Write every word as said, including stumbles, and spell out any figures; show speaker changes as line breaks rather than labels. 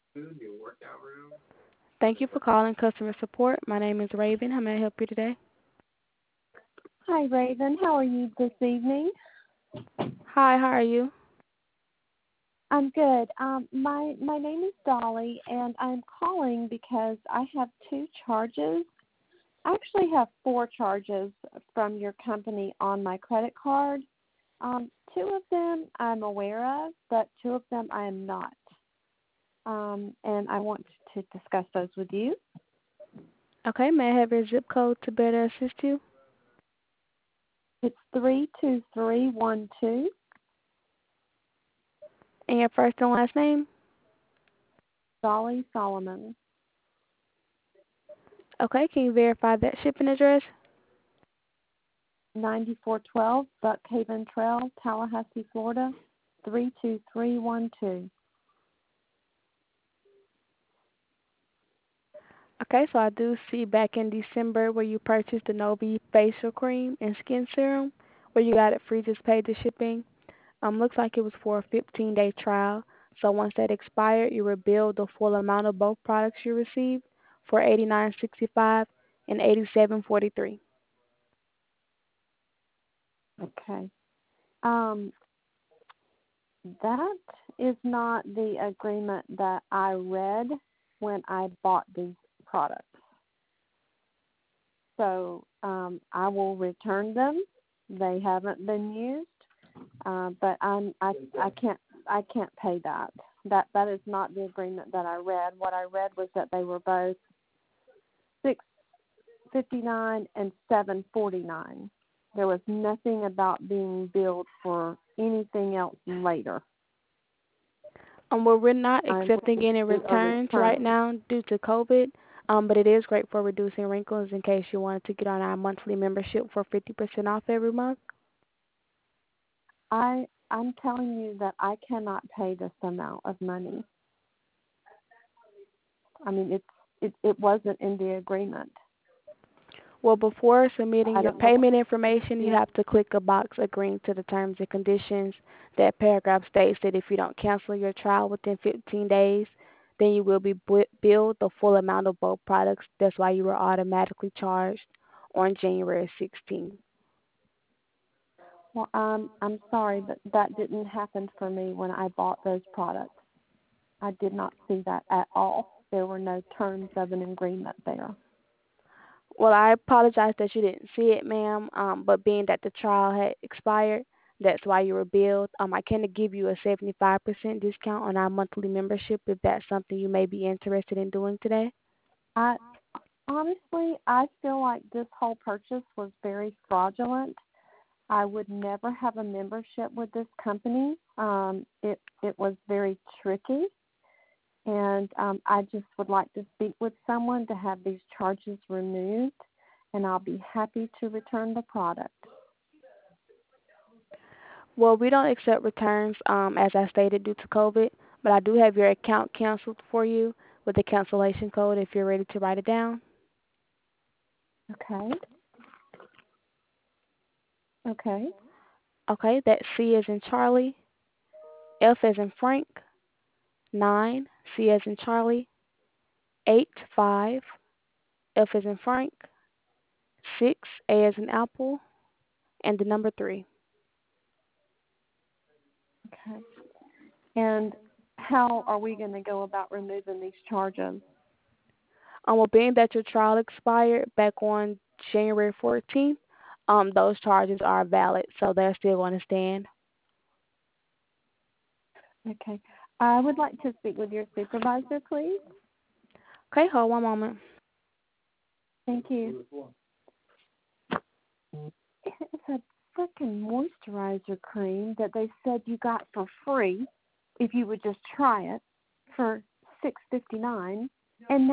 Thank you for calling customer support. My name is Raven. How may I help you today?
Hi, Raven. How are you this evening?
Hi, how are you?
I'm good. Um, my my name is Dolly, and I'm calling because I have two charges. I actually have four charges from your company on my credit card. Um, two of them I'm aware of, but two of them I am not. Um, and I want to discuss those with you.
Okay, may I have your zip code to better assist you?
It's three two three one two.
And your first and last name?
Dolly Solomon.
Okay, can you verify that shipping address?
ninety-four twelve Buckhaven Trail, Tallahassee, Florida, three two three one two.
Okay, so I do see back in December where you purchased the Novi facial cream and skin serum, where you got it free, just paid the shipping. Um, looks like it was for a fifteen-day trial. So once that expired, you were billed the full amount of both products you received for eighty-nine sixty-five and eighty-seven forty-three.
Okay. Um, that is not the agreement that I read when I bought these products. So um, I will return them. They haven't been used, uh, but I'm I I can't I can't pay that. That that is not the agreement that I read. What I read was that they were both six fifty nine and seven forty nine. There was nothing about being billed for anything else later.
Um, well, we're not
I'm
accepting
going
any
to do a
returns right
return.
now due to COVID, um, but it is great for reducing wrinkles in case you wanted to get on our monthly membership for fifty percent off every month.
I I'm telling you that I cannot pay this amount of money. I mean, it's it it wasn't in the agreement.
Well, before submitting
I
your
don't know.
payment information, you have to click a box agreeing to the terms and conditions. That paragraph states that if you don't cancel your trial within fifteen days, then you will be bu- billed the full amount of both products. That's why you were automatically charged on January sixteenth.
Well, um, I'm sorry, but that didn't happen for me when I bought those products. I did not see that at all. There were no terms of an agreement there.
Well, I apologize that you didn't see it, ma'am. Um, but being that the trial had expired, that's why you were billed. Um, I can give you a seventy-five percent discount on our monthly membership if that's something you may be interested in doing today.
I honestly, I feel like this whole purchase was very fraudulent. I would never have a membership with this company. Um, it it was very tricky, and um, I just would like to speak with someone to have these charges removed, and I'll be happy to return the product.
Well, we don't accept returns, um, as I stated, due to COVID, but I do have your account canceled for you with the cancellation code if you're ready to write it down.
Okay. Okay.
Okay, that's C as in Charlie, F as in Frank, nine, C as in Charlie, eight, five, F as in Frank, six, A as in Apple, and the number three.
Okay. And how are we going to go about removing these charges?
Um, well, being that your trial expired back on January fourteenth, um, those charges are valid, so they're still going to stand.
Okay. I would like to speak with your supervisor, please.
Okay, hold one moment.
Thank you. It's a freaking moisturizer cream that they said you got for free if you would just try it for six fifty nine, and